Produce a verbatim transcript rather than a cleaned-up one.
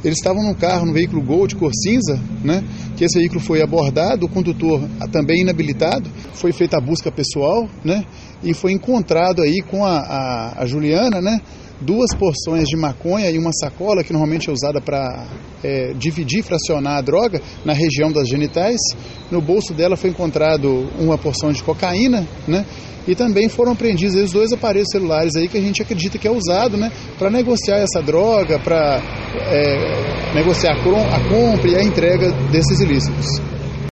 Eles estavam num carro, num veículo Gol de cor cinza, né? Que esse veículo foi abordado, o condutor também inabilitado, foi feita a busca pessoal, né? E foi encontrado aí com a, a, a Juliana, né? Duas porções de maconha e uma sacola que normalmente é usada para é, dividir, fracionar a droga na região das genitais. No bolso dela foi encontrado uma porção de cocaína, né? E também foram apreendidos os dois aparelhos celulares aí que a gente acredita que é usado, né, para negociar essa droga, para é, negociar a compra e a entrega desses ilícitos.